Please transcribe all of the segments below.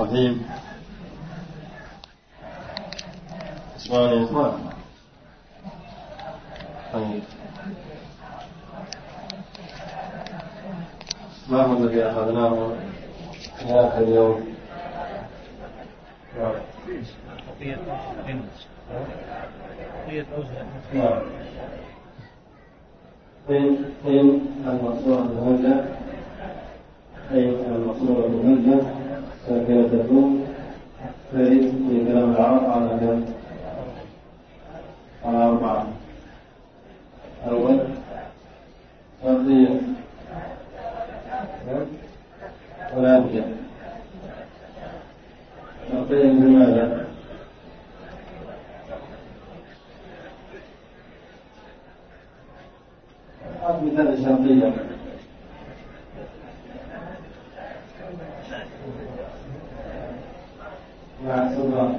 الرحيم. اسمعني يا إخوان. طيب، ما هو الذي أخذناه في آخر اليوم؟ بقية حين المقصورة بالهمزة، حين المقصورة بالهمزة ساكنة تكون تريد في كلام العرب على كم؟ على 4. أول شرطية ولكن شرطية لماذا؟ مثال الشرطية مع الصدر.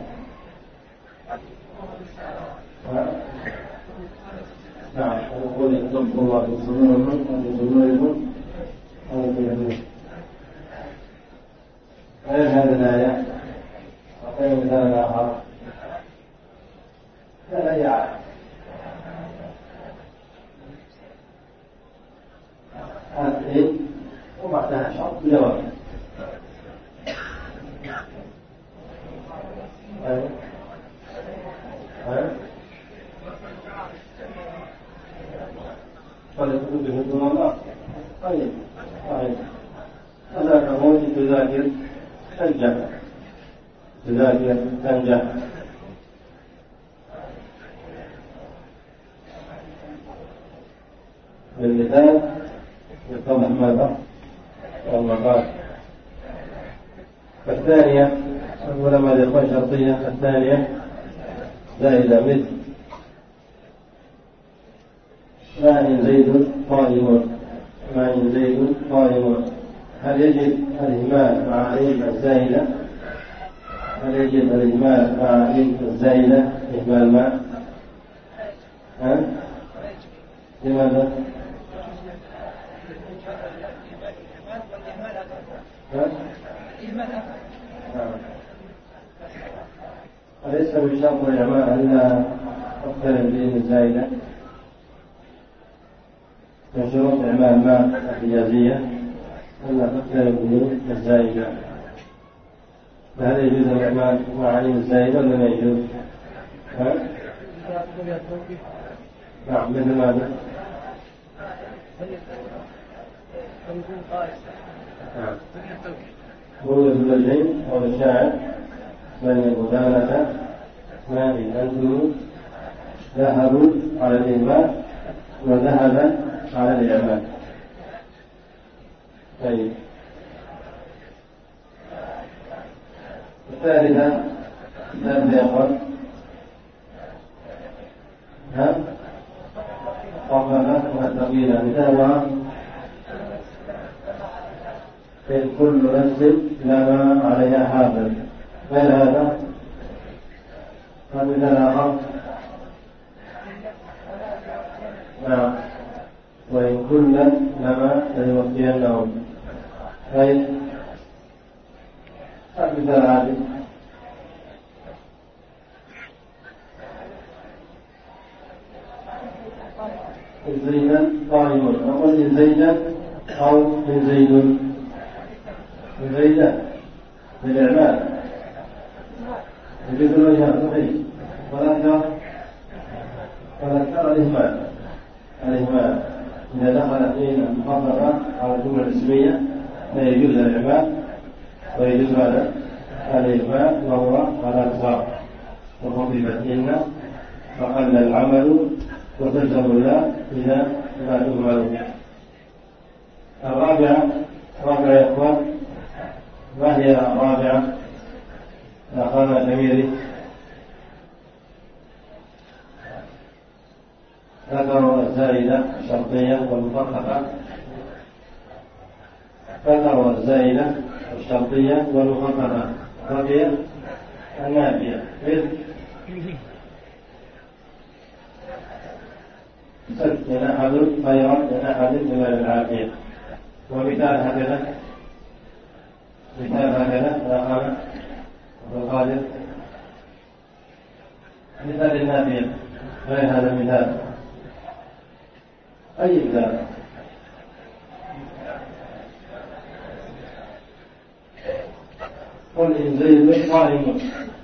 نعم، يقول يتقبل الله في صدورهم وفي صدوركم أو في يدهم. غير هذه الآية أعطينا مثال آخر. لا يعلم هذه وبعدها شرط جواب. فليكون بهدوء الله. طيب هذا كموت تذاكر تنجح. بالمثال يتضح ماذا؟ والمقال. الثانية العلماء الإخوان شرطية. الثانية زائدة مثل ما إن زيد قائم. هل يجب الإهمال مع إن الزائدة؟ إهمال ما؟ لماذا؟ أليس من شرط الإعمال ألا تقترن به الزائدة؟ من شروط إعمال ما الحجازية ألا تقترن به الزائدة. فهل يجوز الإعمال مع عين الزائدة ولا لا يجوز؟ نعم، مثل ماذا؟ قول الزوجين أو الشاعر من البدانة ما إن أنتم ذهبوا على الإهمال وذهب على الإعمال. طيب، الثالثة يقول قبلها وتقيلها مثالها في كل نفس لما عليها حافظ. غير هذا فمثال آخر نعم، وإن كلا لما لنوفينهم. غير مثال عادي زيدا قائم. نقول إن زيدا أو من زيدا بالإعمال يجوز الوجهان صحيح. وذكر الإهمال إذا دخل فيه المخففة على الجملة الاسمية لا يجوز الإعمال ويجوز هذا الإهمال وهو على الإصرار. وخففت إن فقل العمل وتلزم الله إذا لا تهمل. الرابعة يا إخوان. ما هي الرابعة؟ أخانا الأميري ذكروا الزائدة الشرطية والمخففة. ذكروا الزائدة الشرطية والمخففة. بقي النافية مثل إن أحد خيرا من أحد بما العافية. ومثال هكذا مثال هكذا لا أنا القادر، مثال النافية غير هذا المثال، أي مثال؟ قل إن زيد قائم،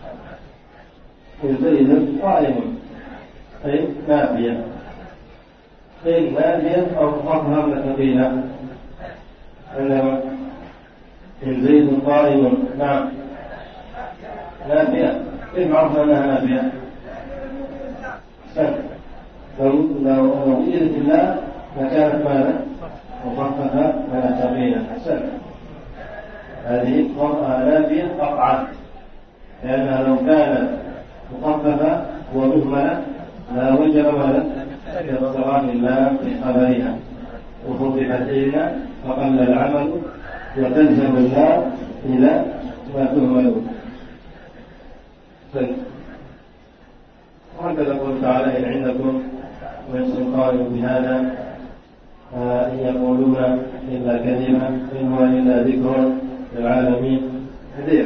إن زيد قائم أي نافية، إن نافية أو مخففة ثقيلة، عندما إن زيد قائم نعم نافية، كيف عرفنا أنها نافية؟ لو وجدت الله لكانت ماذا؟ مخففة ولا ثقيلة. هذه نافية قطعا، لأنها لو كانت مخففة ومهملة لا وجب ماذا؟ اضطراب الله في خبرها، وخففت إلا فقل العمل وتلزم الله إلى ما تهملون. وهكذا قول تعالى إن عندكم من سلطان بهذا إن يقولون إلا كذبا إن هو إلا ذكر للعالمين كثير.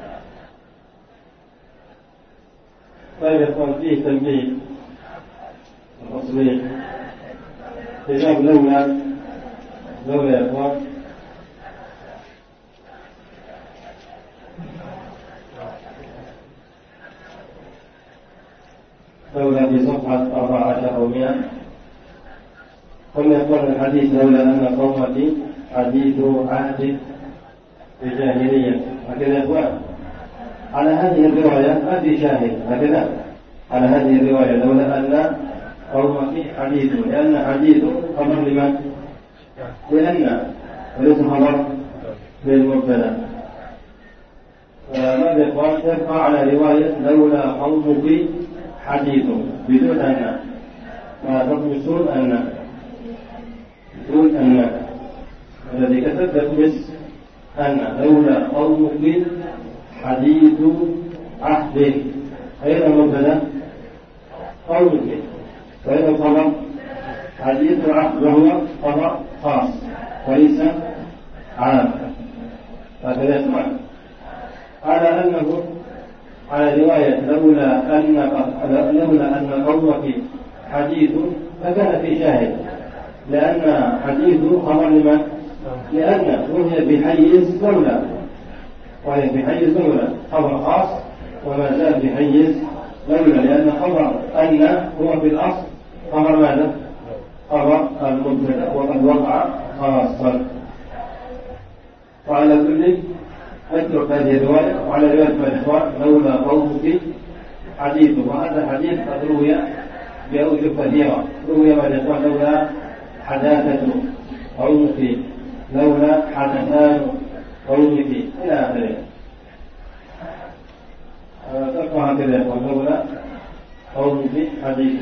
طيب يقول فيه تنبيه وتصريح كتاب لولا يا إخوان لولا في صفحة 14 أو 100 هم يقولون الحديث لولا أن قومتي حديث عهد بجاهلية، هكذا يا إخوان على هذه الرواية ما في شاهد، هكذا على هذه الرواية لولا أن قومتي حديث، لأن حديث خبر لمن؟ لأن وليس خبر للمبتدأ. فماذا يا إخوان تبقى على رواية لولا قومك حديث بدون أن، ما تطمسون أن بدون أن الذي كتب تطمس أن لولا قومك حديث عهد، أين المبتدأ؟ قومك، وأين الخبر؟ حديث العهد، وهو خبر خاص وليس عام. هكذا يسمع على أنه على رواية لولا أن قومك حديث فكان في شاهد، لأن حديث خبر لمن؟ لأن وهي بحيز لولا، وهي بحيز لولا خبر خاص وما زال بحيز لولا، لأن خبر أن هو في الأصل خبر ماذا؟ خبر المبتدأ وقد وقع خاصا. وعلى كل اترك هذه الرواية وعلى رواية الإخوان لولا قومك حديث، وهذا الحديث قد روي بأوجه كثيرة، روي مع الإخوان لولا حداثة قومك، لولا حدثان قومك إلى آخره. تبقى هكذا يا إخوان لولا قومك حديث.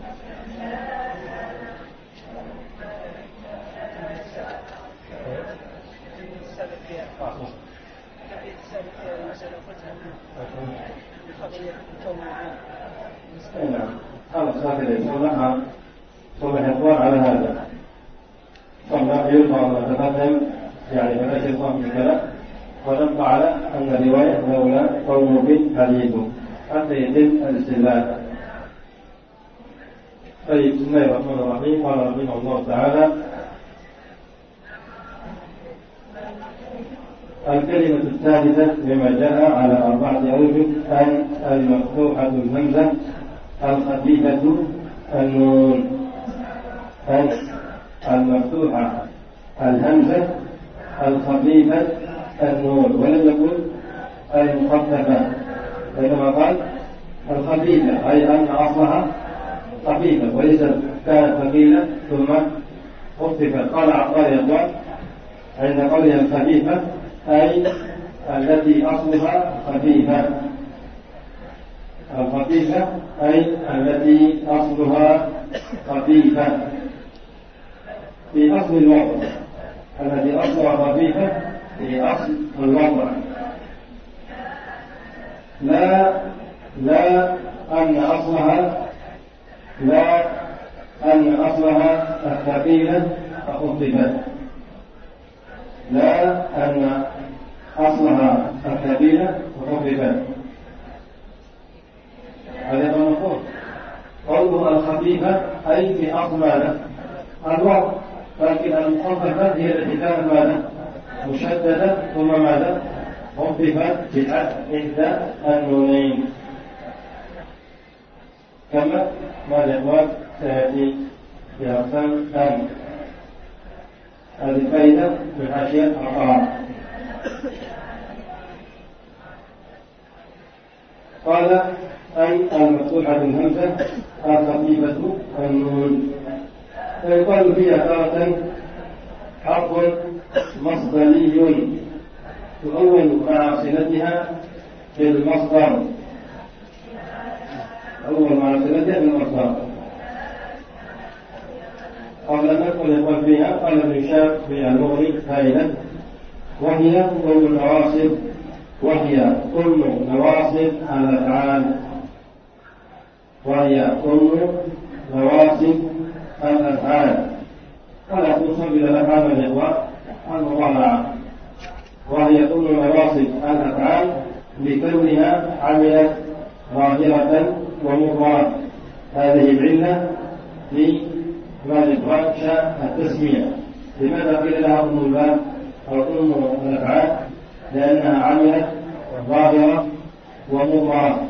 نعم خلاص هكذا يسمونها ثم الإخوان على هذا ثم يلقى ما تقدم يعني فلا شيطان في الكلام، ونبقى على أن الرواية لولا قومك حديث حتى يتم الاستدلال. طيب بسم الله الرحمن الرحيم. قال رحمه الله تعالى الكلمة الثالثة لما جاء على 4 أوجه أن المفتوحة الهمزة الخفيفة النون، أن المفتوحة الهمزة الخفيفة النون، ولم يقل المخففة كما قال الخفيفة، أي أن أصلها خفيفة وليس كانت ثقيلة ثم خففت. قال عطار يقول عند قولها الخفيفة أي التي أصلها خفيفة، الخفيفة أي التي أصلها خفيفة في أصل الوضع، التي أصلها خفيفة في أصل الوضع، لا أن أصلها الثقيلة فخففت، لا أن أصلها الكبيرة وخففت. هذا هو المفهوم. قوله الخفيفة أي في أصل ماذا؟ الواو، لكن المخففة هي التي كانت ماذا؟ مشددة ثم ماذا؟ خففت إحدى النونين، كما ما الإخوان سيأتي في أقسام ثانية. هذه الفائدة من حاشية القراءة. قال أي المفتوحة الهمزة الخفيفة النون. فيقال فيها تارة حرف مصدري تؤول مع صلتها بالمصدر، أول مع صلتها بالمصدر. قبل أن ندخل يقول فيها قال ابن هشام في المغني فائدة: وهي كل النواصب، وهي كل نواصب الأفعال، وهي كل نواصب الأفعال. ولا توصل إلى الأفعال الإخوة المضارعة، وهي كل نواصب الأفعال لكونها عملت ظاهرة ومضمرة. هذه العلة في ما الإخوان شاء التسمية. لماذا قيل لها أم الباب أو أم الأفعال؟ لأنها عملت ظاهرة ومضمرة.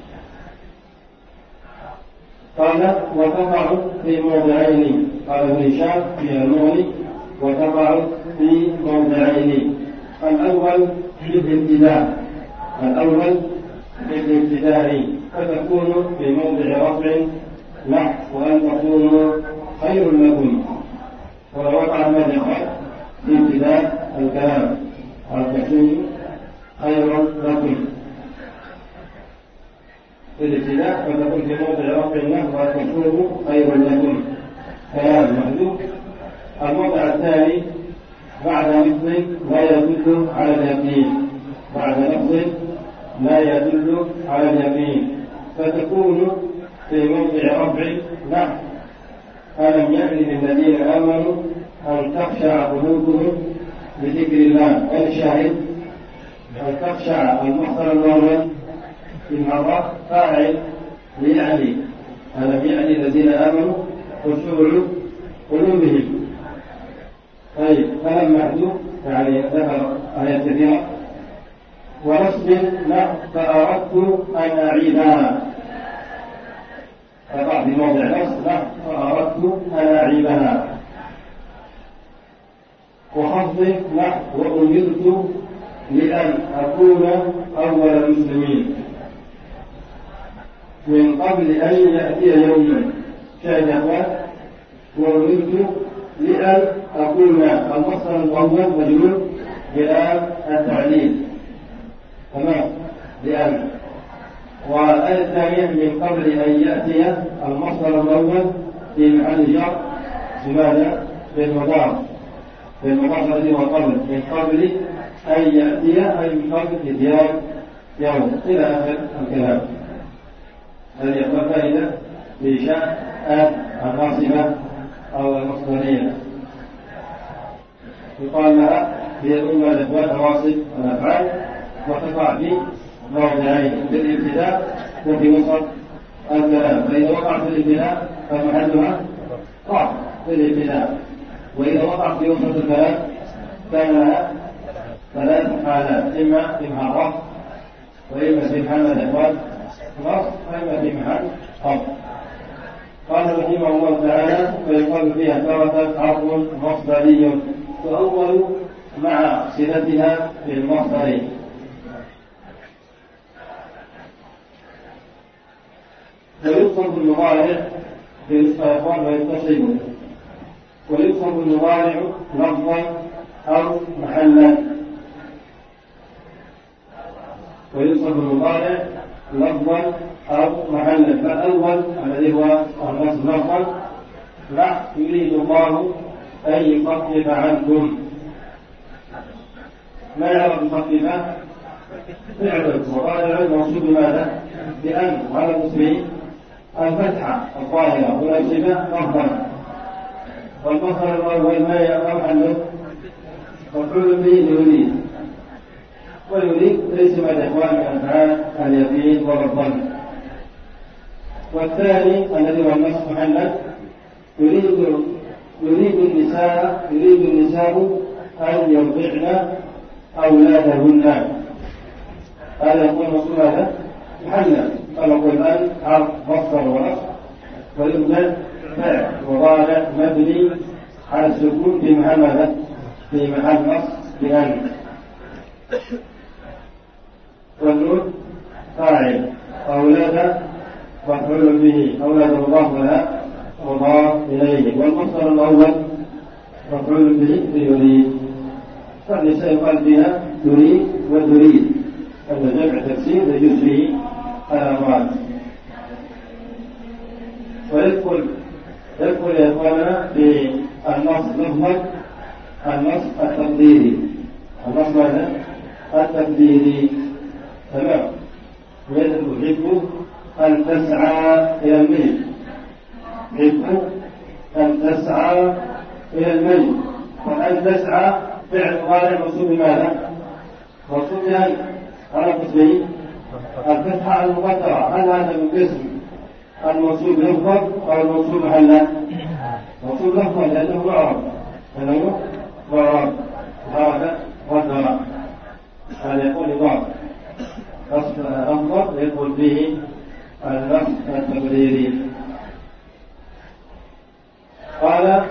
قال وتقع في موضعين، قال ابن هشام في المغني وتقع في موضعين: الأول للابتداء، الأول للابتداء، فتكون في موضع رفع نحو وأن تكونوا خير لكم. ولو وقع المدخل في ابتداء الكلام أن تكونوا خير لكم في الابتداء، فتكون في موضع رفع نحو وأن تكونوا خير لكم، كلام محذوف. الموضع الثاني بعد لفظ لا يدل على اليقين، بعد لفظ لا يدل على اليقين، فتكون في موضع رفع نحو ألم يأن للذين آمنوا أن تخشع قلوبهم لذكر الله. والشاهد أن تخشع المصدر الأول في المرة فاعل ليعني، ألم يأن للذين آمنوا خشوع قلوبهم. طيب كلام محذوف يعني ذكر آيات كثيرة. ونصب نحو فأردت أن أعيدها، فقع في موضع نصب نحو فأردت أن أعيدها. وخفض نحو وأمرت لأن أكون أول المسلمين من قبل أن يأتي يوم. شاهد يا أخوان، وأمرت لأن أكون المصدر الأول مجرور بلام التعليل، تمام، لأن. والآية الثانية من قبل أن يأتي المصدر الأول في محل جر بماذا؟ بالمضارع، بالمضارع الذي هو قبل، من قبل أن يأتي أي من قبل إتيان يوم، إلى آخر الكلام. هذه أخبار فائدة في شأن الناصبة أو المصدرية، يقال لها هي الأمة الإخوان نواصب الأفعال، وتقع في موضعين: في الابتداء وفي وسط الكلام. فإذا وقع في الابتداء فمحلها ضعف في الابتداء، وإذا وقع في وسط الكلام كان لها ثلاث حالات: إما في محل رفع، وإما في محل الإخوان نصب، وإما في محل خفض. قال رحمه الله تعالى: فيقال فيها تارة حرف مصدري تؤول مع صلتها بالمصدر. ويوصف المضارع بالإخوان ويتصل، ويوصف المضارع لفظا أو محلا، ويوصف المضارع لفظا أو محلا. فالأول الذي هو النصب لفظا: لا يريد الله أن يخفف عنكم. ما يعرف يخفف؟ فعل المضارع الموصول بماذا؟ بأن، وعلى المسلمين الفتحة الظاهرة والأجوبة لفظا. والمصدر الأول ما يقع عنه مفعول به يريد، ويريد ليس من الإخوان من أفعال اليقين ولا الظن. والثاني الذي هو النص محلا يريد النساء أن يرضعن أولادهن. هذا يكون مصدر هذا محلا. فنقول الآن عرض مصدر ونص ويرضع فعل وضارع مبني على السكون في محل ماذا؟ في محل نص بأن. والنون فاعل أولاد مفعول به أولاد مضاف ولا مضاف إليه. والمصدر الأول مفعول به يريد. فالنساء يقال فيها يريد وتريد. هذا جمع تفسير يجوز فيه الأموال. ويدخل يا إخواننا في النص لفظا النص التقديري. النص ماذا؟ التقديري. تمام. يحب أن تسعى إلى الميت. يحب أن تسعى إلى الميت. وأن تسعى فعل مضارع منصوب بماذا؟ منصوب بهل؟ على قسمين. الفتحة المقدرة هل هذا من قسم المنصوب لفظا أو المنصوب محلا؟ منصوب لفظا لأنه معرب. لأنه معرب. هذا والدراء. هذا يقول إضافة. أفضل يدخل فيه النص التقديري. قال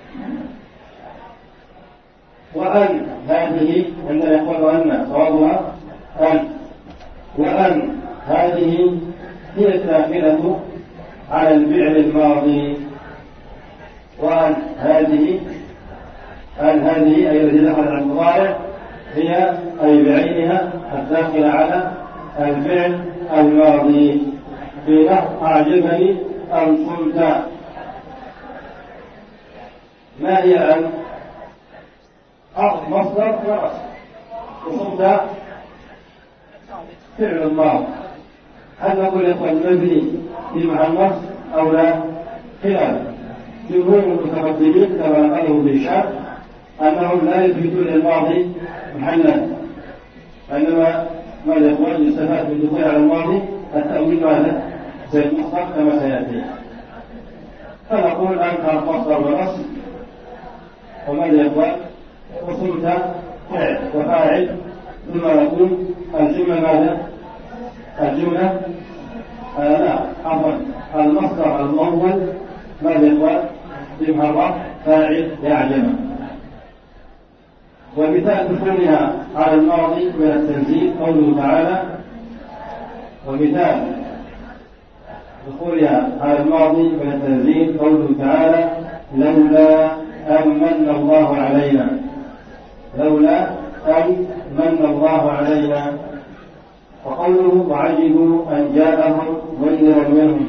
وأن هذه عندما يقول أن صوابها أن. وأن هذه هي الداخلة على الفعل الماضي. وأن هذه أي التي دخلت على المضارع هي أي بعينها الداخلة على الفعل الماضي. في نحو أعجبني أن صمت. ما هي أن؟ مصدر ورأس. وصمت فعل الماضي. هل نقول يقول مبني في محل نصب أو لا؟ خلاف جمهور المتقدمين كما نقله بهشام أنهم لا يثبتون الماضي محلا، وإنما ما الإخوان يستفاد من دخول على الماضي التأويل ماذا؟ زي المصدر كما سيأتي. فنقول أنكر مصدر ونصب. وماذا الإخوان؟ وصمت فعل وفاعل. ثم نقول الجملة ماذا؟ الجملة لا عفوا المصدر الأول ماذا الإخوان؟ بمحرف فاعل يعجم. ومثال دخولها على الماضي من التنزيل قوله تعالى. ومثال دخولها على الماضي من التنزيل قوله تعالى لولا أن من الله علينا. لولا أن من الله علينا. وقوله وعجبوا أن جاءهم منذر منهم.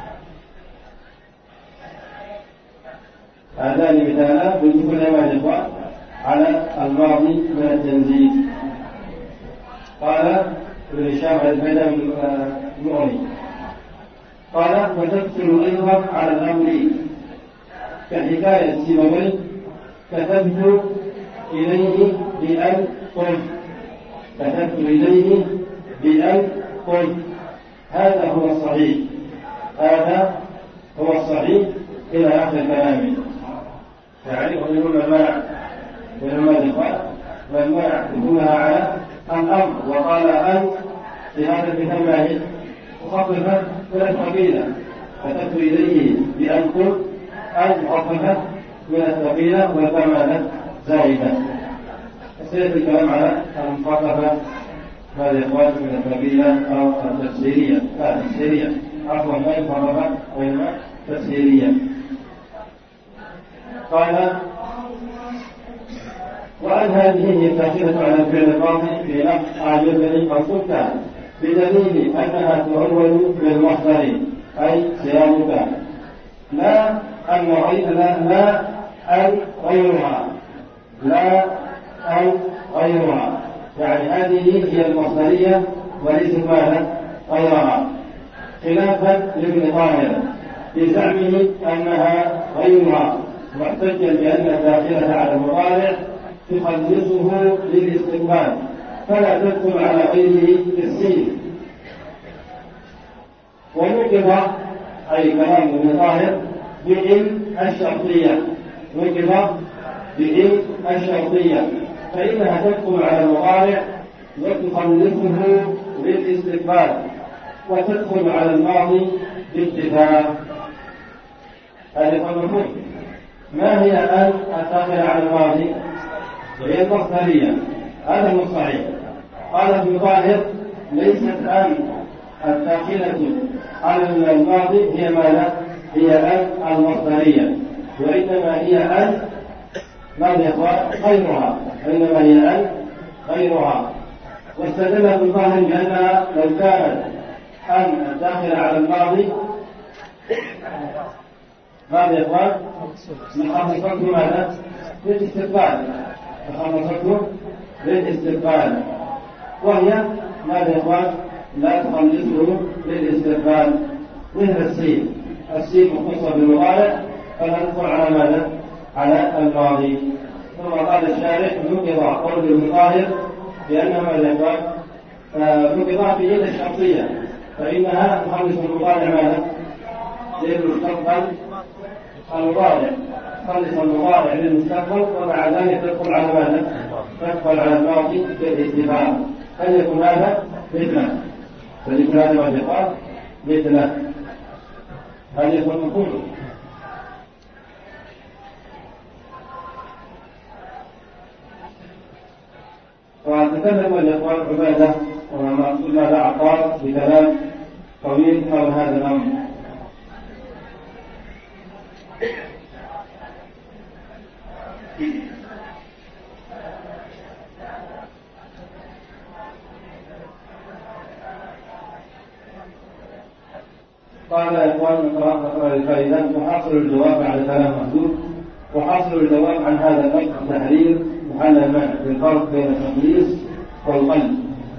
هذان مثالا من دخول ما الإخوان على الماضي من التنزيل. قال ابن هشام الفيدا المغني قال وتكتب أيضا على الأمر كحكاية سيبويه كتبت إليه بأن قلت. كتبت إليه بأن قلت. هذا هو الصحيح. هذا هو الصحيح إلى آخر كلامه. يعني ومنهم ما الإخوان وما يعتمدونها على الأمر. وقال أن في هذا المثال مخففة من الثقيلة. كتبت إليه بأن قلت أن مخففة من الثقيلة والكمالة زائدة. سيأتي الكلام على المخففة ماذا الإخوان من الثقيلة أو التفسيرية. لا التفسيرية عفوا ما المخففة وإنما تفسيرية. قال وأن هذه هي الداخلة على الفعل الماضي في نفس أعجبني أو صمت بدليل أنها تؤول بالمصدر أي صيامك. لا أن غيرها. لا أن غيرها. يعني هذه هي المصدرية وليس ماذا غيرها. خلافا لابن طاهر في زعمه أنها غيرها محتجا بأن الداخلة على المضارع تخلصه للاستقبال فلا تدخل على غيره بالسين. ونقض أي كلام ابن طاهر بإن الشرطية، نقض بإن الشرطية، فإنها تدخل على المضارع وتخلفه بالاستقبال، وتدخل على الماضي باتفاق. هذا المفهوم. ما هي أن الداخلة على الماضي؟ هي المصدرية، هذا هو الصحيح. قال ابن طاهر ليست أن الداخلة على الماضي هي ماذا؟ هي أن المصدرية، وإنما هي أن غيرها، وإنما هي أن غيرها. واستدل ابن طاهر بأنها لو كانت أن الداخلة على الماضي ماذا يا إخوان؟ نخلصته ماذا؟ للاستقبال، نخلصته للاستقبال، وهي ماذا يا إخوان؟ لا تخلصه للاستقبال، مثل السين، السين مختصة بالمضارع فندخل على ماذا؟ على الماضي. ثم قال الشارح نقض قول ابن طاهر بأنها ماذا يا إخوان؟ نقض بإن الشرطية، فإنها تخلص المضارع ماذا؟ للمستقبل المضارع، تخلص المضارع للمستقبل، ومع ذلك تدخل على ماذا؟ تدخل على الماضي بالاتفاق. فليكن هذا مثله، فليكن هذا ما يقال مثله، هذا يكون مفهوم. وتكلم الإخوان عبادة ومقصود هذا عطار بكلام طويل حول هذا الأمر. قال يا إخوان نقرأ الفائدة. وحاصل الجواب على كلام محدود، وحاصل الجواب عن هذا الأمر تحرير محل المنع بالفرق بين التخليص والقلب.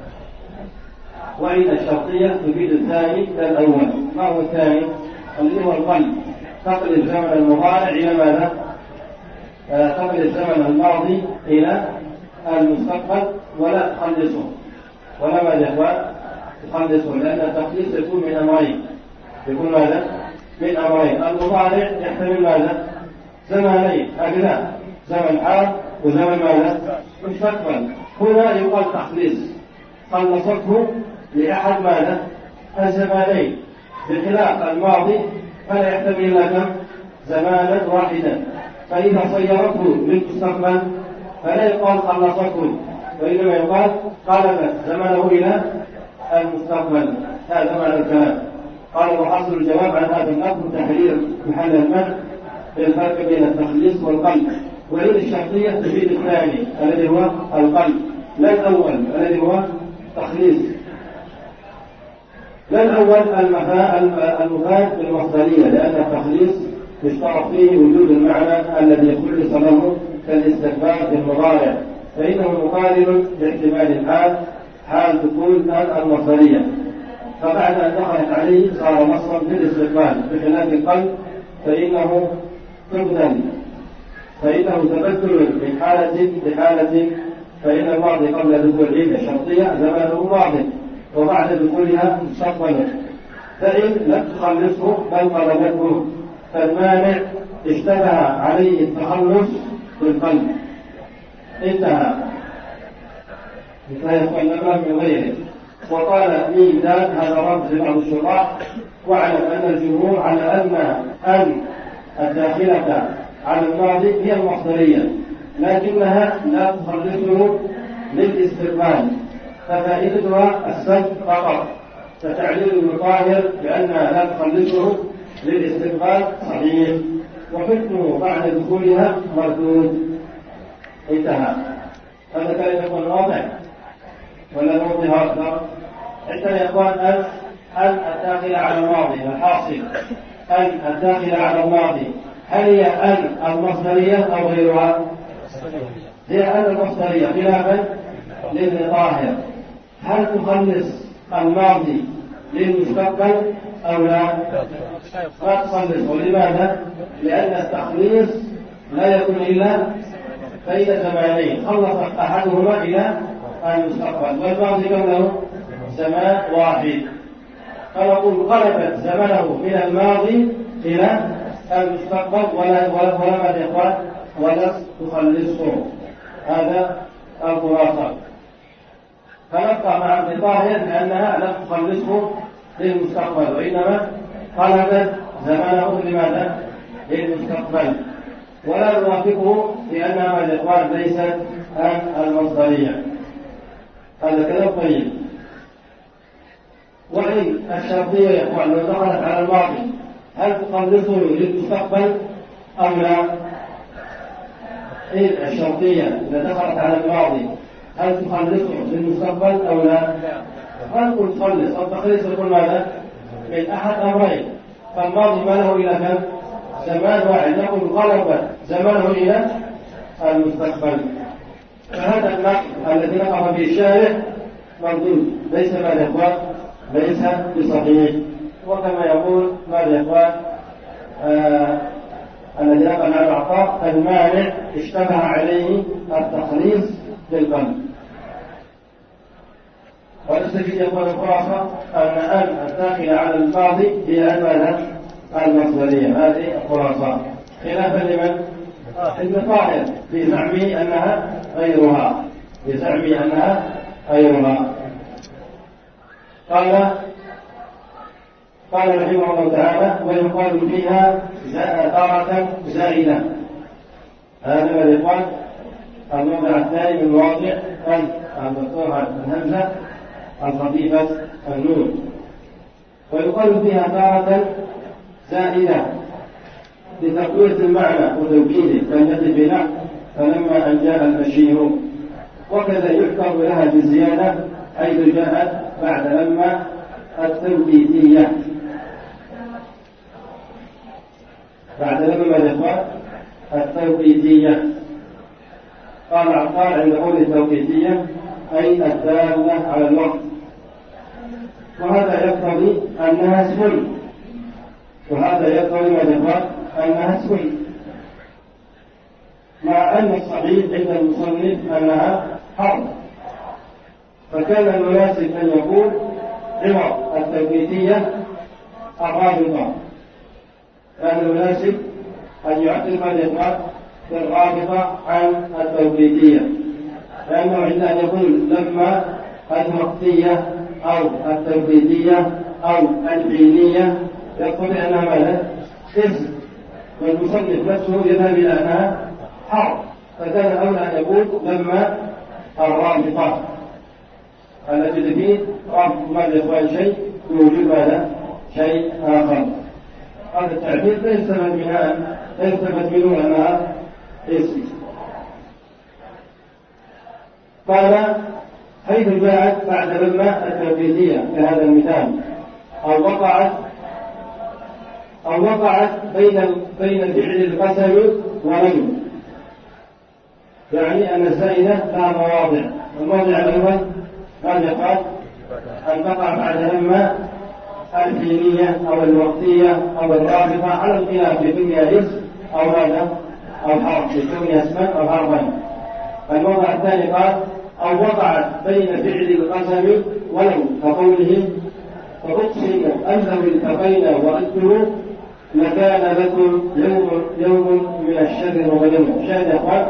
وإن الشرطية تفيد الثاني كالأول. ما هو الثاني؟ اللي هو القلب، تقل الزمن المضارع إلى ماذا؟ تقل الزمن الماضي إلى المستقبل، ولا تخلصه، ولا ماذا يا إخوان؟ تخلصه، لأن التخليص يكون من أمرين، يكون ماذا؟ من أمرين. المضارع يحتمل ماذا؟ زمانين، هكذا زمن حال وزمن ماذا؟ مستقبل. هنا يقال تخليص، خلصته لأحد ماذا؟ الزمانين، بخلاف الماضي فلا يحتمل إلا كم؟ زمانا واحدا. فإذا صيرته للمستقبل فلا يقال خلصته، وإنما يقال قلبت زمنه إلى المستقبل. هذا معنى الكلام. قال وحصل الجواب عن هذا الأمر تحرير محل المنع بالفرق بين التخليص والقلب. وإن الشرطية تفيد الثاني الذي هو القلب، لا الأول الذي هو تخليص. لا الأول المفاد بالمصدرية، لأن التخليص يشترط فيه وجود المعنى الذي خلص له كالاستقبال بالمضارع، فإنه مقارن باحتمال الحال، حال تكون المصدرية، فبعد أن دخلت عليه صار مصدر بالاستقبال، بخلاف القلب فإنه تبدل، فإنه تبدل من حالة لحالة. فإن الماضي قبل دخول العلم الشرطية زمانه ماضي، وبعد دخولها مستقبل، فإن لم تخلصه بل طلبته، فالمانع اشتبه عليه التخلص بالقلب. انتهى. فيقول من غيره. وقال ميدان هذا رمز لبعض الشراح. واعلم أن الجمهور على أن الداخلة على الماضي هي المصدرية، لكنها لا تخلصه للاستقبال، ففائدتها السبب فقط. فتعليل ابن طاهر بأنها لا تخلصه للاستقبال صحيح، وحكمه بعد دخولها مردود. انتهى. هذا كان يكون واضح ولا نوضح أكثر؟ عندنا يا إخوان أن الداخلة على الماضي، الحاصل أن الداخلة على الماضي هل هي أن المصدرية أو غيرها؟ هي أن المصدرية خلافا لابن طاهر. هل تخلص الماضي للمستقبل أو لا؟ لا تخلص. ولماذا؟ لأن التخليص لا يكون إلا بين زمانين، خلص أحدهما إلى المستقبل، والماضي كونه زمان واحد، فنقول قلبت زمنه من الماضي إلى المستقبل ولا يا إخوان ولا تخلصه. هذا الخلاصة. فنبقى مع ابن طاهر لأنها لم تخلصه للمستقبل، وإنما قلبت زمنه لماذا؟ للمستقبل، ولا نوافقه لأنها مع الإخوان ليست المصدرية. هذا كلام طيب. وإن الشرطية يا إخوان لو دخلت على الماضي هل تخلصه للمستقبل أم لا؟ إن الشرطية إذا دخلت على الماضي هل تخلصه للمستقبل أو لا؟ هل تقول تخلص أو تخلص يقول ماذا؟ من أحد أمرين. فالماضي ما له إلى كم؟ زمان واحد، نقول غلب زمانه إلى المستقبل. فهذا النقل الذي نقل به الشارع مردود، ليس مع الإخوان ليس بصحيح. وكما يقول مع الإخوان الذي نقل عن العطاء المانع اشتبه عليه التخليص بالقلب. ونستفيد يقول الخلاصة أن الداخل على الماضي هي المصدرية. هذه الخلاصة خلافا لمن؟ ابن طاهر في زعمه أنها غيرها، قال رحمه الله تعالى: ويقال فيها تارة زائدة. هذا الإخوان الموضع الثاني من مواضع المفتوحة الهمزة الخفيفة النون. ويقال فيها تارة زائدة لتقوية المعنى وتوكيده، كالتي في نحو فلما أن جاء البشير. وكذا يحكم لها بالزيادة حيث جاءت بعد لما التوكيدية. بعد لما الإخوان التوكيدية. قال عطار عند قول التوكيدية أي الدالة على الوقت، وهذا يقتضي أنها اسم، أنها اسم، مع أن الصحيح عند المصنف أنها حرف. فكان المناسب أن يقول عوض التوكيدية الرابطة، كان المناسب أن يعتبر الإطلاق في الرابطة عن التوكيدية، لأنه عند أن يقول لما الوقتية أو التوكيدية أو الحينية يقول أنها ماذا؟ اسم، والمصنف نفسه يذهب إلى أنها حرف، فكان الأولى أن يقول لما الرابطة التي تفيد ربط ما الإخوان شيء بوجود ماذا؟ شيء آخر. هذا التعبير لا يستفاد منه أنها اسم. قال حيث جاءت بعد لما التوكيدية كهذا المثال، أو وقعت بين فعل القسم ولم، يعني أن الزائدة لها مواضع. الموضع الأول ماذا قال؟ أن تقع بعد لما الحينية أو الوقتية أو الرابطة على الخلاف في كونها اسم أو ماذا؟ أو حرف، في كونها اسما أو حرفا. الموضع الثاني قال أو وقعت بين فعل القسم ولو، كقوله فأقسم أن لو التقينا وأنتم لكان لكم يوم من الشر مظلم. شاهد يا أخوان،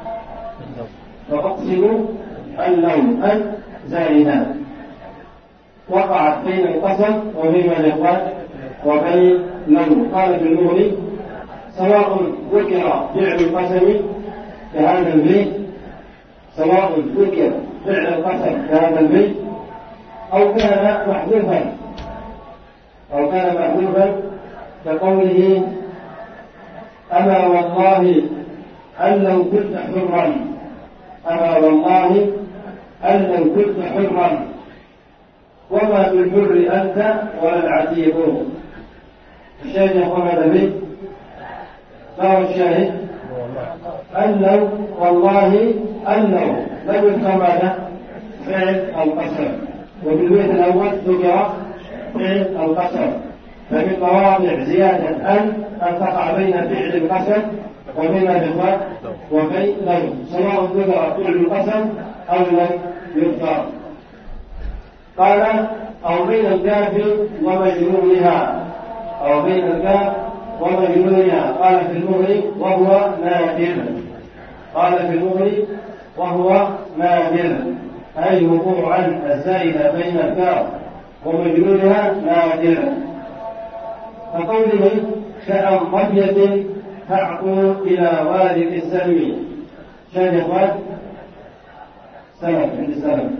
فأقسم أن لو أن زائدة وقعت بين القسم وبين الإخوان وبين لو. قال ابن المغني سواء ذكر فعل القسم كهذا البيت، سواء ذكر فعل القسم كهذا البيت أو كان محذوفا كقوله أما والله أن لو كنت حرا، أما والله أن لو كنت حرا وما بالحر أنت ولا العتيق. الشاهد يقول هذا البيت، ما هو الشاهد؟ أن لو والله أن لو لم يذكر ماذا؟ فعل القسم، وفي البيت الأول ذكر فعل القسم. فمن مواضع زيادة أن تقع بين فعل القسم وبين الإخوان وبين لو، سواء ذكر فعل القسم أو لم يذكر. قال أو بين الكاف ومجرورها، أو بين الكاف ومجرورها. قال في المغني وهو نادر، قال في المغني وهو نادر، أي وقوعا الزائدة بين الكاف ومجرورها نادر. كقوله كأن ضبية تعقو إلى والد السلم. شاهد يا إخوان سلم عند السلم،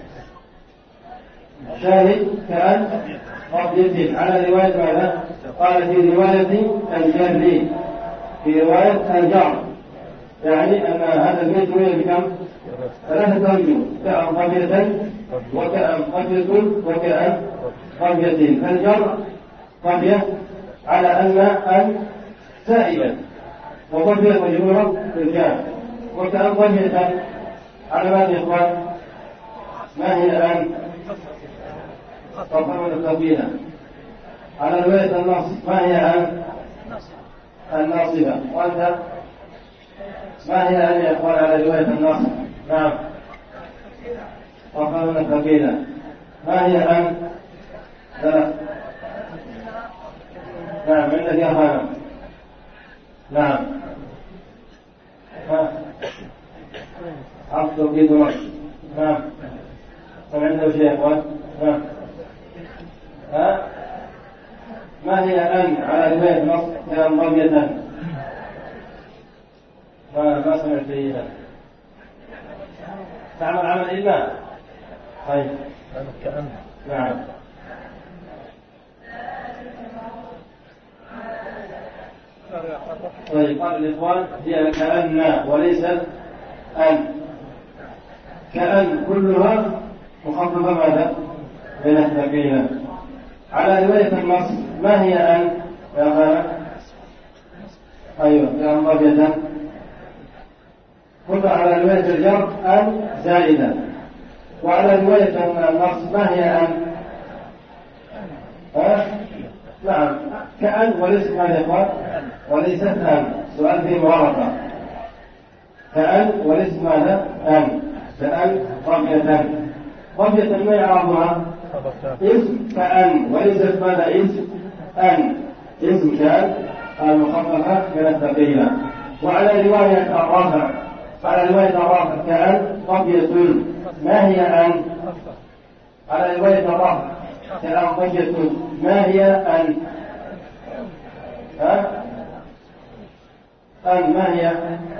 شاهد كأن ضبية على رواية ماذا؟ قال في رواية الجر، في رواية الجر، يعني أن هذا البيت روي بكم؟ 3 أوجه، كأن ضبية وكأن ضبية وكأن ضبية. فالجر ضبية على أن سائلة، وضبية مجرورة بالجار، وكأن ضبية على ماذا يا إخوان؟ ما هي الآن؟ طبعا الطويلة. على رواية النصب ما هي الآن؟ الناصبة. وأنت ما هي الآن يا إخوان على رواية النصب؟ نعم طبعا الطويلة. ما هي الآن؟ لا نعم عندك يا خالد. نعم عبد توكيد نص. نعم عنده شيء يا إخوان. نعم ما هي الآن على رواية نص كأن ضبية؟ ما سمعت جيدا. تعمل عمل إلا طيب كأن. نعم طيب. قال الإخوان هي كأن وليس أن. كأن كلها مخففة ماذا؟ من الثقيلة. على رواية النص ما هي أن يا غالب؟ أيوة كأن ضبية. كلها على رواية الجر أن زائدة. وعلى رواية النص ما هي أن؟ نعم كأن وليست ماذا يا إخوان؟ وليست أن. سؤال فيه مغالطة. كأن وليست ماذا؟ أن. كأن ضبية. ضبية ما يعرفها؟ اسم كأن وليست ماذا؟ اسم أن. اسم كأن المخففة من الثقيلة. وعلى رواية الرافع، على رواية الرافع كأن ضبية. ما هي أن؟ على رواية الرافع كأن ضبية. ما هي أن؟ أن ما هي؟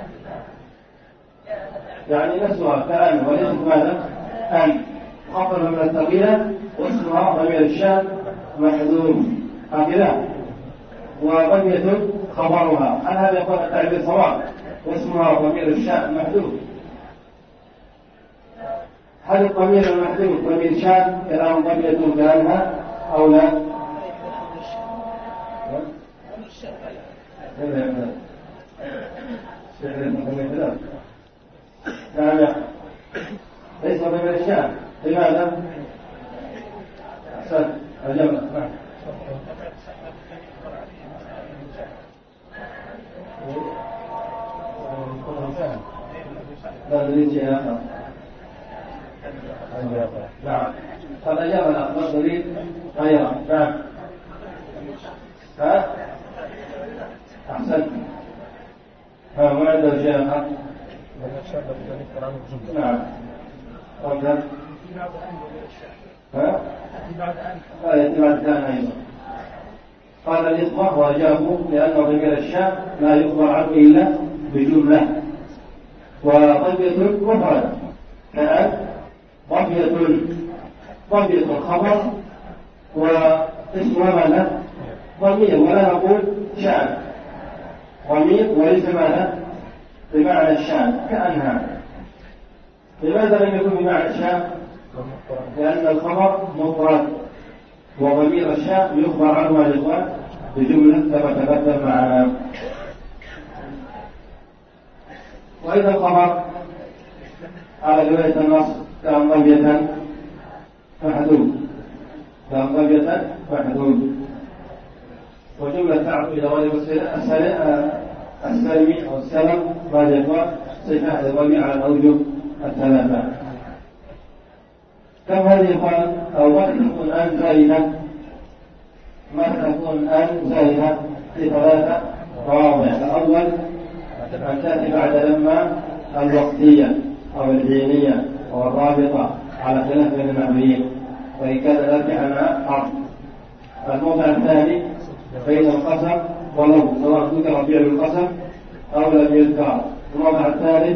يعني نفسها كأن وليست ماذا؟ أن مخففة من الثقيلة، واسمها ضمير الشأن محذوف هكذا، وضمية خبرها. هل هذا يكون التعبير صواب؟ واسمها ضمير الشأن محذوف. هل الضمير المحذوف ضمير شأن كلام ضمية كأنها أو لا؟ لا ليس ضمير الشأن. لماذا؟ أحسن أجابة. نعم لا دليل شيء آخر. نعم فالأجابة الأخبار دليل غيره. نعم أحسن. ما عنده شيء آخر. نعم أفضل. بعد أن أيضا قال الإخوة وأجابوا لأن ضمير الشأن لا يخبر عنه إلا بجملة، وضمية مفرد كأن ضمية الخبر واسمها ماذا؟ ضمير، ولا نقول شأن. ضمير وليس ماذا؟ بمعنى الشأن كأنها. لماذا لم يكن بمعنى الشأن؟ لأن الخبر مفرد، وضمير الشأن يخبر عنه الإخوان بجملة كما تقدم معنا. وإذا الخبر على رواية النص كأن ضبية فحذوف، كأن ضبية فحذوف. وجملة تعرف إلى غير السلم أو السلم ماذا يقول؟ صفة الضمير على الأوجه الثلاثة. كم هذه قال أو متى تكون أن زائدة؟ متى تكون أن زائدة في 3 مواضع. الأول أن تأتي بعد لما الوقتية أو الحينية أو الرابطة على خلاف بين النحويين، وإن كان ذلك عنها حرف. الموضع الثاني بين القسم ولو، سواء ذكر فعل القسم أو لم يذكر. الموضع الثالث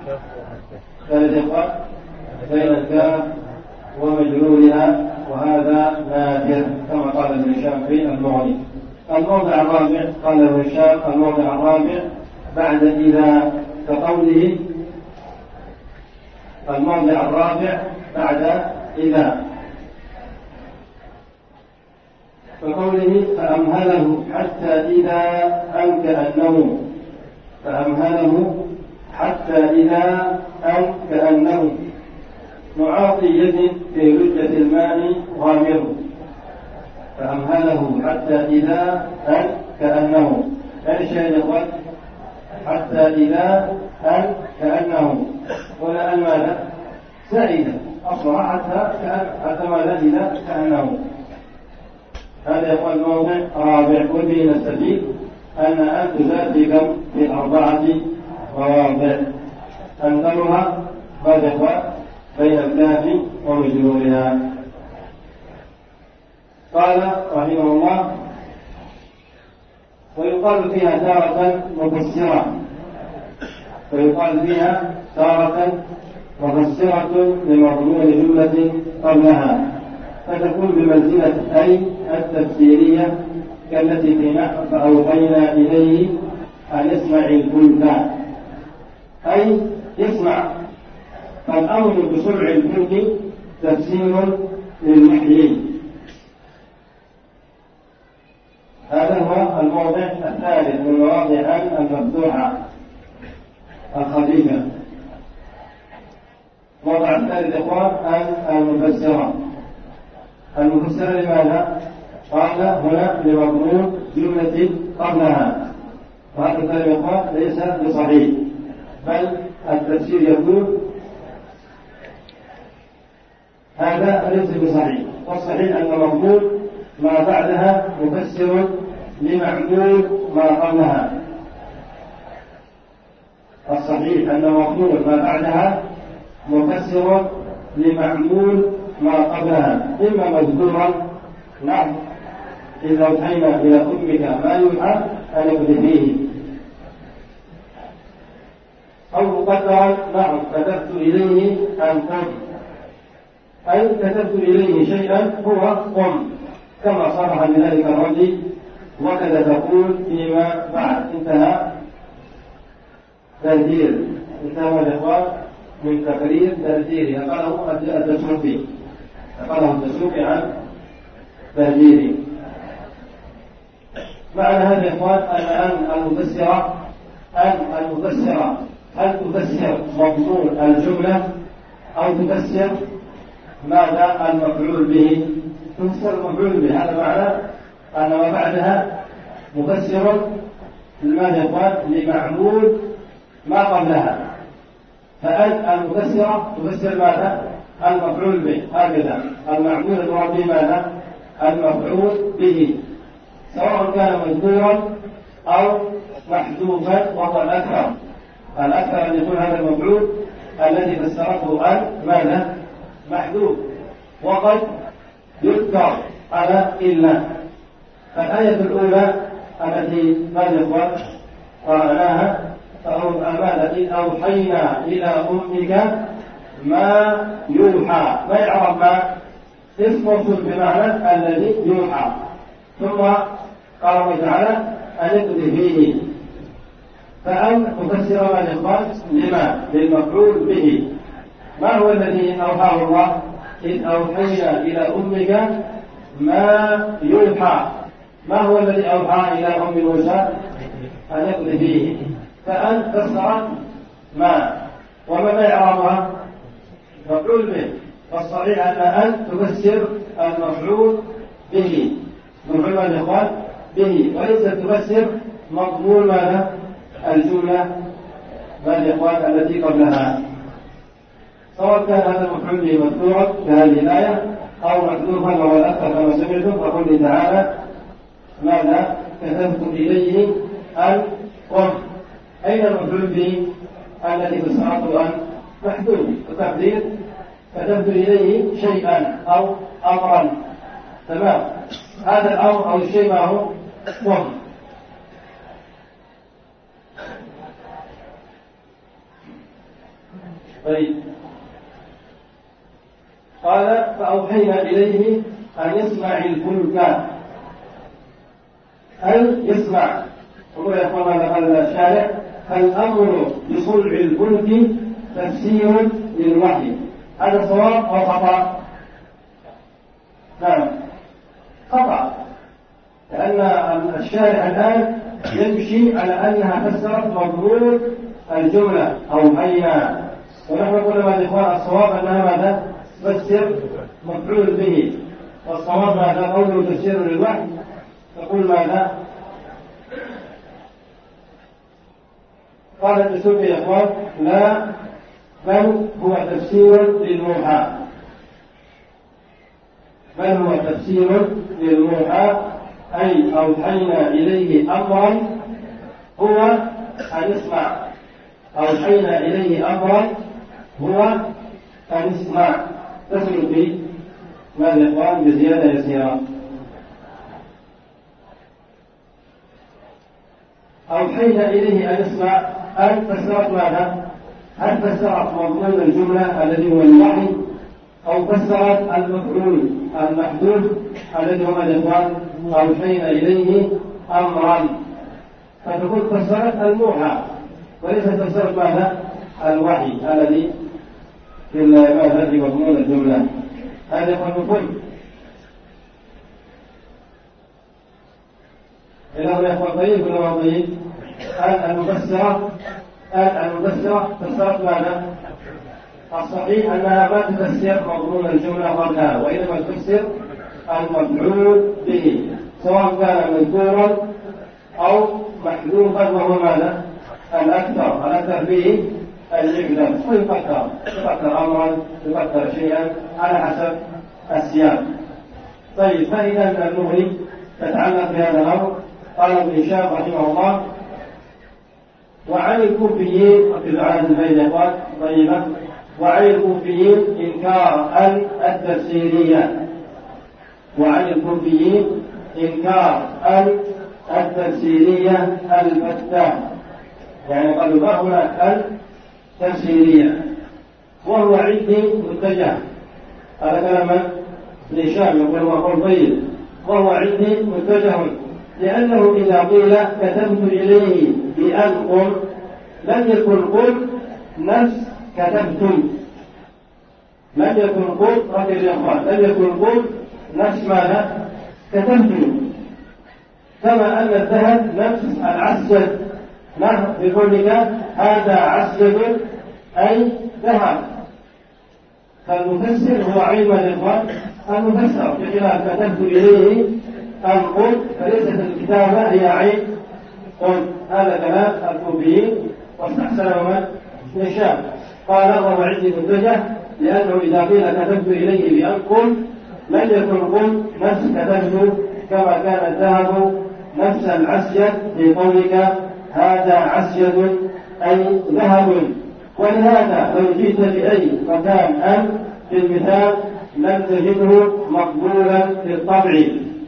بين الكاف ومجرورها، وهذا نادر كما قال ابن هشام في المغني. الموضع الرابع قال ابن هشام الموضع الرابع بعد إذا، كقوله الموضع الرابع بعد إذا، كقوله فأمهله حتى إذا أن كأنه، فأمهله حتى إذا أن كأنه معاطي يد في لجة الماء غامر. فأمهله حتى إذا أن كأنه، أي شيء يا إخوان؟ حتى إذا أن كأنه، ولا أن ماذا؟ زائدة أصلها حتى ماذا؟ إذا كأنه. هذا يقول الموضع الرابع. وبه نستفيد أن تزاد في 4 مواضع، أنكرها ماذا يقول؟ بين الكاف ومجرورها. قال رحمه الله ويقال فيها تارة مفسرة، ويقال فيها تارة مفسرة لمضمون جملة قبلها، فتكون بمنزلة أي التفسيرية كالتي في نحو فأوحينا إليه أن يسمع الفلك، أي يسمع. فالأمر بسرع الفلك تفسير للوحي. هذا هو الموضع الثالث من مواضع المفتوحة الخفيفة. الموضع الثالث يقول المفسرة. المفسرة لماذا؟ قال هنا لمضمون جملة قبلها، وهذا الكلام يقول ليس بصحيح، بل التفسير يقول هذا ليس بصحيح، والصحيح أن مضمون ما بعدها مفسر لمعمول ما قبلها. الصحيح أن مضمون ما بعدها مفسر لمعمول ما قبلها، إما مذكورا نعم إذا أوحينا إلى أمك ما يوحى أن اقذفيه، أو مقدرا نعم كتبت إليه أن قم، أي كتبت إليه شيئا هو قم، كما صرح بذلك الرجل وكذا تقول فيما بعد. انتهى تهدير، انتهى الإخوان من تقرير تهديري، نقله الدسوقي، نقله الدسوقي عن تهديري. معنى هذا يا إخوان أن المفسرة هل تفسر مضمون الجملة أو تفسر ماذا؟ المفعول به. تفسر المفعول به، هذا معنى أن ما بعدها مفسر لماذا يا إخوان؟ لمعمول ما قبلها. فأن المفسرة تفسر ماذا؟ المفعول به، هكذا المعمول المراد به ماذا؟ المفعول به، سواء كان مذكورا أو محذوفا، وهو الأكثر أن يكون هذا المفعول الذي فسرته أن ماذا؟ محذوف، وقد يذكر على إلا. فالآية الأولى التي ماذا قرأناها ماذا؟ إذ أوحينا إلى أمك ما يوحى، ما يعرف ما اسم موصول بمعنى الذي يوحى. ثم قال الله تعالى أن اقذفيه، فأن تفسر ما الإخبار لما؟ للمفعول به. ما هو الذي أوحاه الله؟ إذ أوحينا إلى أمك ما يوحى. ما هو الذي أوحى إلى أم موسى؟ أن اقذفيه. فأن فسر ما، وما يعرفها؟ مفعول به. فالصحيح أن تفسر المفعول به، مفعول ما الإخوان به، وليس تفسر مضمون ماذا؟ الجملة ما الإخوان التي قبلها، سواء كان هذا المفعول به مذكورا في هذه الآية أو محذوفا وهو الأكثر كما سمعتم كقوله تعالى ماذا كتبت إليه أن قم. أين المفعول به الذي فسرته أن محذوف التقدير كتبت إليه شيئا أو أمرا. تمام. هذا الأمر أو الشيء ما هو قم. طيب قال فأوحينا إليه أن يصنع الفلك. هل يصنع انظر يا اخوان هذا قال الشارع فالأمر بصنع الفلك تفسير للوحي. هذا صواب أو خطأ؟ نعم خطأ، لأن الشارع الآن يمشي على أنها فسرت مضمون الجملة أوحينا، ونحن نقول ماذا يا إخوان الصواب أنها ماذا تفسر مفعول به، والصواب ماذا قوله تفسير للوحي تقول ماذا قال الدسوقي يا إخوان لا بل هو تفسير للموحى، بل هو تفسير للموحى أي أوحينا إليه أمرا هو أن يسمع. أوحينا إليه أمرا هو أن يسمع. تسلك في ماذا يا إخوان بزيادة يسيرة. أوحينا إليه أن يسمع أن فسرت ماذا؟ هل فسرت مضمون الجملة الذي هو الوحي أو فسرت المفعول المحذوف الذي هو ماذا يا إخوان؟ أوحينا إليه أمرا، فتقول فسرت الموحى وليس فسرت ماذا؟ الوحي الذي في ماذا في مضمون الجملة. هذا هو المفهوم. إلى هنا يا إخوان طيب ولا ما طيب؟ المفسرة فسرت ماذا؟ الصحيح أنها ما تفسر مضمون الجملة قبلها، وإنما تفسر المفعول به سواء كان مذكورا أو محذوفا، وهو ماذا؟ الأكثر فيه الإعلام، ويقدر أمرا يقدر شيئا على حسب السياق. طيب فإذا المغني تتعلق بهذا الأمر. قال ابن هشام رحمه الله وعن الكوفيين في العهد البين طيبة وعن الكوفيين إنكار التفسيرية، وعن الكوفيين إنكار التفسيرية البتة، يعني قالوا ما هناك التفسيرية، وهو عندي متجه. هذا كلام ابن هشام يقول وقول طيب وهو عندي متجه، لأنه إذا قيل كتبت إليه بأن قل لم يكن قل نفس كتبتم، لم يكن قل ركز يا أخوان لم يكن قل نفس ماذا؟ كتبتم، كما أن الذهب نفس العسجد، نحن بقولك هذا عسجد أي ذهب، فالمفسر هو علم الإخوان المفسر، بخلاف كتبت إليه أن قل فليست الكتابة هي عين قل. هذا كلام الكوفيين واستحسنه من هشام. قال وهو عندي متجه لأنه إذا قيل كتبت إليه بأن قل لم يكن قل نفس كتبت، كما كان الذهب نفس العسجد في قولك هذا عسجد أي ذهب. ولهذا لو جئت بأي مكان أن في المثال لم تجده مقبولا في الطبع،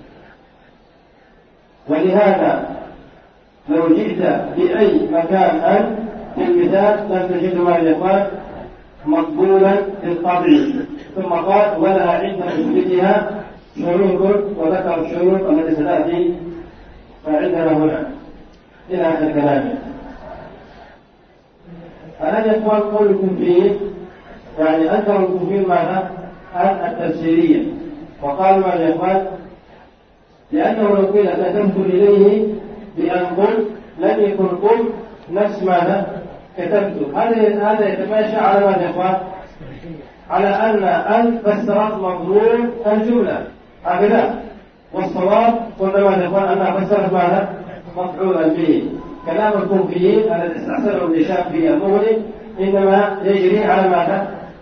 ولهذا لو جئت بأي مكان أن في المثال لم تجده ما يقال مقبولا في الطبع. ثم قال ولها عند مثبتها شروط، وذكر الشروط التي ستأتي فعندنا هنا إلى آخر كلامه. فهذا يقال قولكم فيه يعني أنكروا الكوفيين ماذا؟ التفسيرية، وقالوا ما يقال لأنه لو قيل كتبت إليه بأن قل لم يكن قل نفس ماذا؟ كتبت. هذا يتماشى على ماذا يقال؟ على أن فسرت مضمون الجملة هكذا، والصواب قلنا ماذا يقال أنها فسرت ماذا؟ مفعولا به. كلام الكوفيين الذي استحسنه ابن هشام في المغني إنما يجري على ماذا؟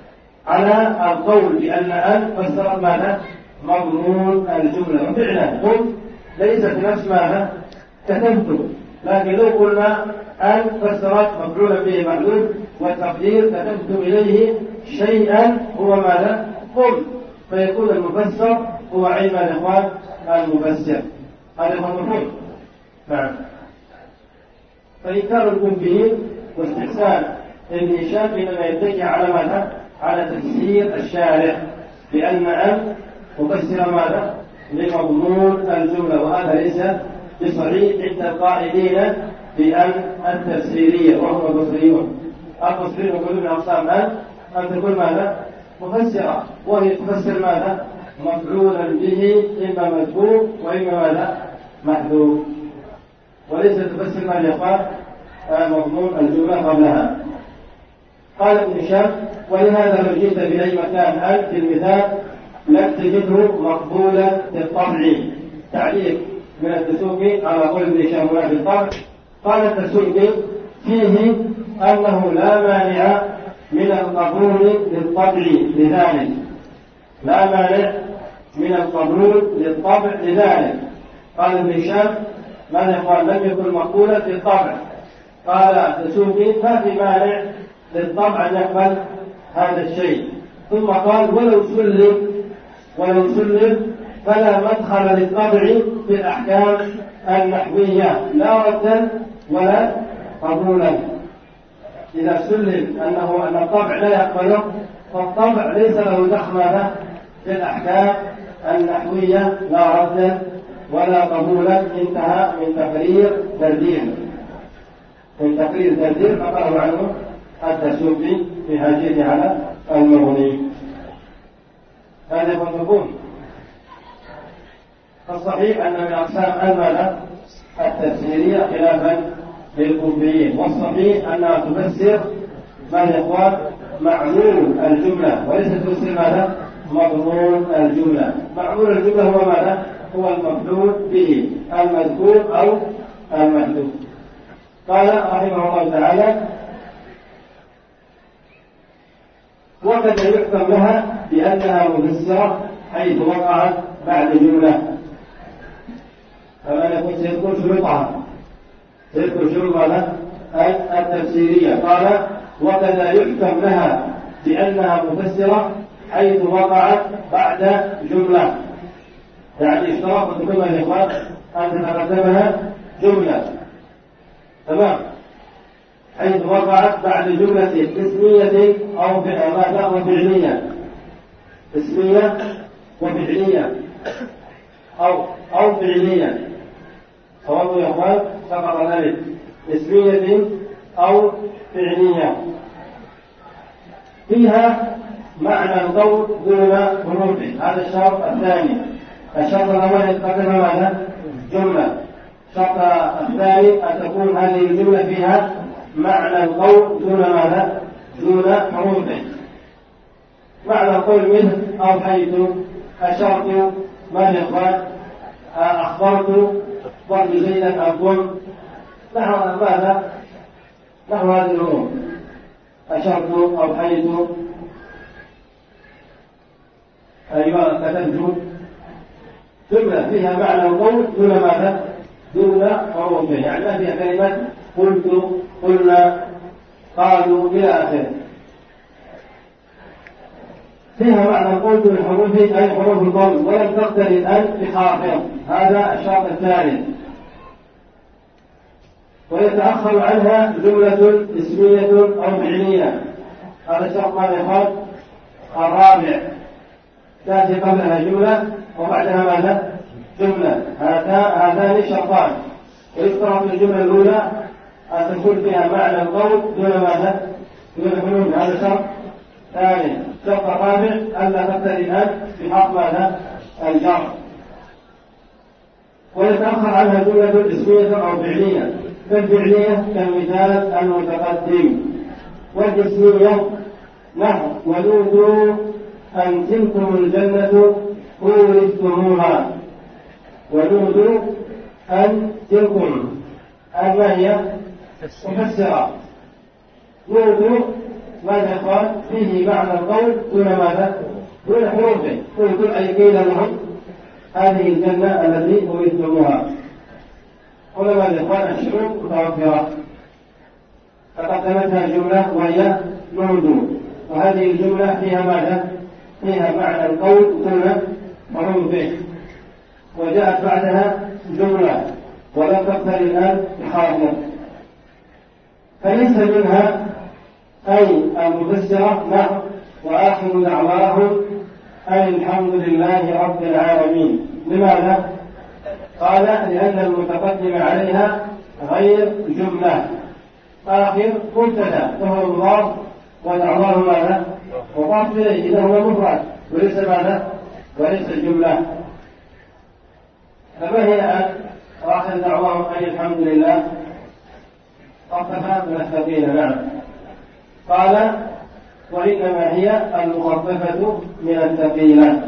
على القول بأن أن فسرت ماذا؟ مضمون الجملة. وفعلا قلت ليست نفس ماذا؟ كتبت، لكن لو قلنا أن فسرت مفعولا به محذوف والتقدير كتبت إليه شيئا هو ماذا؟ قل، فيكون المفسر هو علم الإخوان المفسر. هذا هو المفهوم. نعم. فإنكار الكوفيين واستحسان ابن هشام إنما يتكي على ماذا؟ على تفسير الشارع بأن أن تفسر ماذا؟ لمضمون الجملة، وهذا ليس بصحيح عند القائلين بأن التفسيرية وهم البصريون. البصريون يقولون أقسام أن تكون ماذا؟ مفسرة، وهي تفسر ماذا؟ مفعولا به إما مذكور وإما ماذا؟ محذوف، وليس تفسر ما يقال مضمون الجملة قبلها. قال ابن هشام: ولهذا لو جئت بأي مكان أن في المثال لم تجده مقبولا بالطبع. تعليق من الدسوقي على قول ابن هشام في الطبع. قال الدسوقي: فيه أنه لا مانع من القبول للطبع لذلك، لا مانع من القبول للطبع لذلك. قال ابن هشام: ماذا قال؟ لم يكن مقبولا في الطبع. قال الدسوقي: ما في مانع للطبع أن يقبل هذا الشيء. ثم قال: ولو سلم فلا مدخل للطبع في الأحكام النحوية لا ردا ولا قبولا. إذا سلم أن الطبع لا يقبله، فالطبع ليس له دخل في الأحكام النحوية لا ردا ولا قبولا. انتهى من تقرير تردير نقله عنه الدسوقي في هاشيته على المغني. هذا هو المفهوم. فالصحيح أن من أقسام المعنى التفسيرية خلافا للكوفيين، والصحيح أنها تفسر ما يقال معمول الجملة وليس تفسر ماذا؟ مضمون الجملة. معمول الجملة هو ماذا؟ هو المفعول به المذكور أو المحذوف. قال رحمه الله تعالى: وقد يحكم لها بأنها مفسرة حيث وقعت بعد جملة. فمن يكون سيذكر شروط ماذا؟ التفسيرية. قال: وقد يحكم لها بأنها مفسرة حيث وقعت بعد جملة، يعني اشتراط أن تكون الإخوان أن تتقدمها جملة، تمام، حيث وقعت بعد جملة اسمية أو فعلية، اسمية وفعلية أو فعلية، صواب يا أخوان سبق ذلك، اسمية أو فعلية، فيها معنى القول دون حروفه. هذا الشرط الثاني. الشرط الأول يتقدم ماذا؟ جملة. الشرط الثاني أن تكون هذه الجملة فيها معنى القول دون ماذا؟ دون حروفه. معنى القول منه أو حيث. الشرط ما يقال أخبرت ضرب زيدا أقول نحو ماذا؟ نحو هذه الأمور. الشرط أو حيث أيوة كتبت جملة فيها معنى القول دون ماذا؟ دون حروفه، يعني ما فيها كلمة قلت قلنا قالوا إلى آخره، فيها معنى القول دون حروفه أي حروف القول، ولم تقترن الآن بحرف. هذا الشرط الثالث. ويتأخر عنها جملة اسمية أو فعلية. هذا الشرط ماذا يقال؟ الرابع. تأتي قبلها جملة وبعدها ماذا؟ جملة. هذان شرطان. ويشترط الجملة الأولى أن تكون فيها معنى القول دون ماذا؟ دون حروف. هذا شرط ثاني. الشرط الرابع ألا تقترن بحق ماذا؟ الجر. ويتأخر عنها جملة اسمية أو فعلية. فالفعلية كالمثال المتقدم، والاسمية نحو ونودوا أن تلكم الجنة أورثتموها. ونودوا أن تلكم ما هي؟ مفسرة. نودوا ماذا يا إخوان؟ فيه معنى القول دون ماذا؟ دون حروفه. ويقول أي قيل لهم هذه الجنة التي أورثتموها. قل ماذا يا إخوان؟ الشروط متوفرة، فقدمتها جملة وهي موجود، وهذه الجملة فيها ماذا؟ فيها معنى القول دون حروفه، وجاءت بعدها جملة ولم تقتل الآن بخاطر، فليس منها أي المفسرة نعم وآخر دعواهم أن الحمد لله رب العالمين. لماذا؟ قال لأن المتقدم عليها غير جملة، آخر مبتدأ وهو مضاف ودعواه ماذا؟ مضاف إليه، إذا هو مفرد وليس ماذا؟ وليس جملة. فما هي آخر دعواهم أن الحمد لله؟ خفف من الثقيل. نعم. قال وإنما هي المخففة من الثقيلة.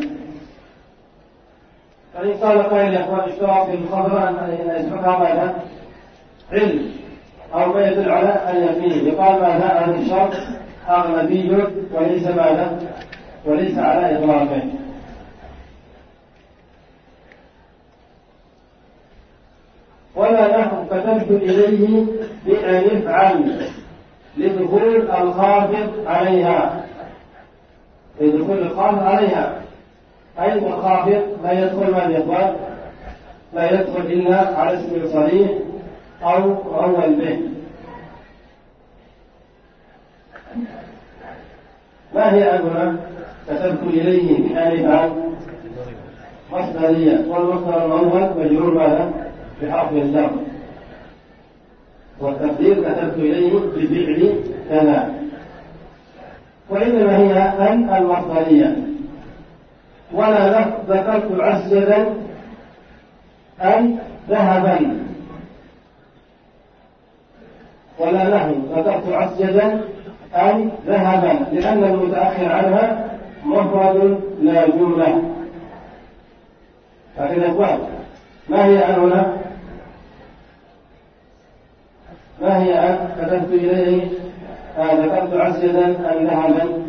فإن قال قائل يا إخوان اشترط في الخبر أن يسبقها ماذا؟ علم أو ما يدل على اليقين، يقال ماذا؟ هذا الشرط أغلبي وليس ماذا؟ وليس على إطلاقه. ولا نحو كتبت إليه بأن افعل لدخول الخافض عليها، لدخول الخافض عليها، أي الخافض لا يدخل ما يقال، لا يدخل إلا على اسم صريح أو مؤول به. ما هي أنها كتبت إليه بأن افعل؟ مصدرية، والمصدر الأول مجرور ماذا؟ بحرف الجر، والتقدير كتبت إليه بفعل كذا. وإنما هي أن المصدرية. ولا ذكرت عسجدا أن ذهبا، ولا له ذكرت عسجدا أن ذهبا، لأن المتأخر عنها مفرد لا جملة. فإذا أخوان ما هي أن هنا؟ ما هي أن كتبت إليه ذكرت عسجدا أن ذهبا؟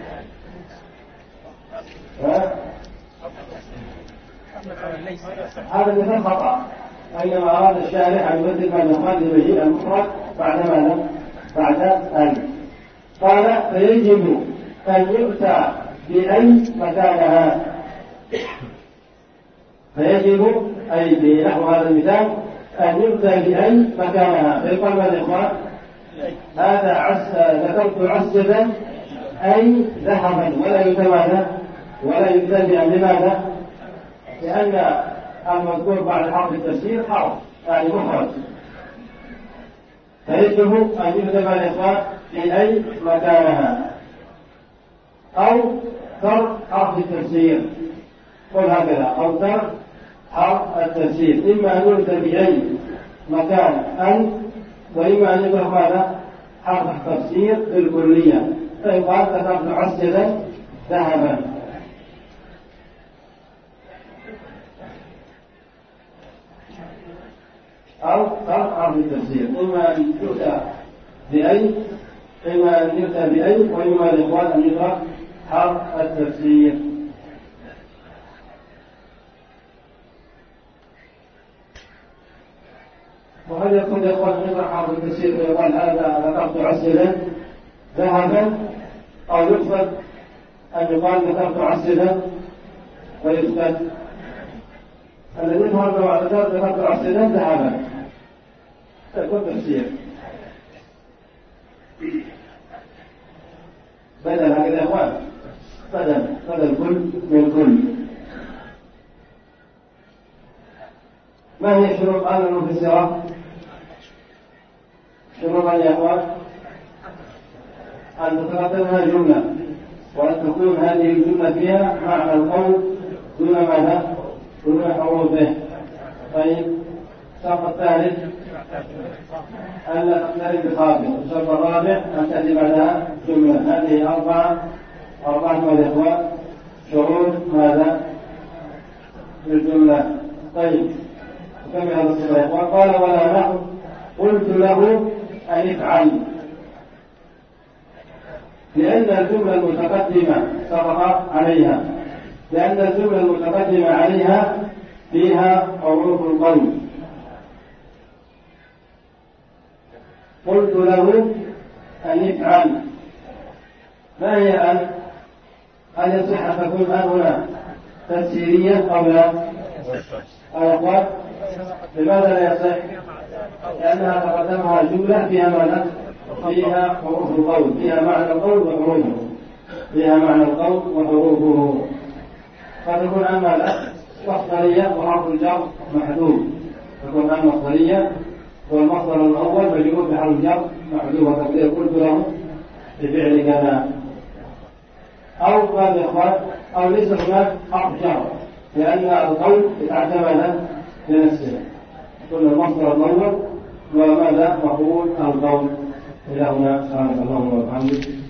هذا مثل خطأ، أينما أراد الشارع أن يبدل ما يقال لمجيء المفرد بعد ماذا؟ بعد أن. قال فيجب أن يؤتى بأي مكانها، فيجب أي بنحو هذا المثال أن يؤتى بأي مكانها. فيقال ماذا يا إخوان؟ هذا ذكرت عسجدا أي ذهبا، ولا يؤتى ماذا؟ ولا يؤتى بأن. لماذا؟ لأن المذكور بعد حرف التفسير حرف يعني مفرد، فيجب أن يكتب الإخوان في أي مكانها، أو ترك حرف التفسير، قل هكذا، أو ترك حرف التفسير، إما أن يكتب في أي مكان أن، وإما أن يكتب ماذا؟ حرف التفسير بالكلية، فيقال كتبت عسجدا ذهبا. أو حرف التفسير، إما أن يؤتى بأي، إما أن يؤتى بأي، وإما الإخوان أن يترك حرف التفسير. وهل يكون الإخوان يترك حرف التفسير ويقال هذا ذكرت عسجدا ذهبا، أو يقصد أن يقال ذكرت عسجدا ويثبت؟ الذي يظهر على ذكرت عسجدا ذهبا تكون تفسير بدل هكذا يا اخوان، بدل كل من كل. ما هي شروط أن المفسرة؟ شروط يا اخوان أن تتقدمها جملة، وأن تكون هذه الجملة فيها معنى القول دون ماذا؟ دون حروفه. طيب الشرط الثالث ألا تقترن بخافض. الشرط الرابع أن تأتي بعدها جملة. هذه أربعة ماذا إخوان؟ شروط ماذا؟ للجملة. طيب كم هذا الصفة يا إخوان؟ قال ولا نحو قلت له أن افعل. لأن الجملة المتقدمة سبق عليها، لأن الجملة المتقدمة عليها فيها حروف القول. قلت له أن يفعل، ما هي أن؟ هل يصح أن تكون أن هنا تفسيرية أو لا؟ أخوات لماذا لا يصح؟ لأنها تقدمها جملة فيها ماذا؟ فيها حروف القول، فيها معنى القول وحروفه، فيها معنى القول وحروفه. فتكون أن ماذا؟ مصدرية وحرف الجر محذوف، تكون أن مصدرية والمصدر الأول مجرور بحرف الجر محذوف، وتقدير قلت له بفعل كذا. أو ماذا يا إخوان؟ أو ليس هناك حرف جر، لأن القول يتعتمد لنفسه، كل المصدر الأول وماذا مفعول القول. إلى هنا سبحانك اللهم وبحمدك.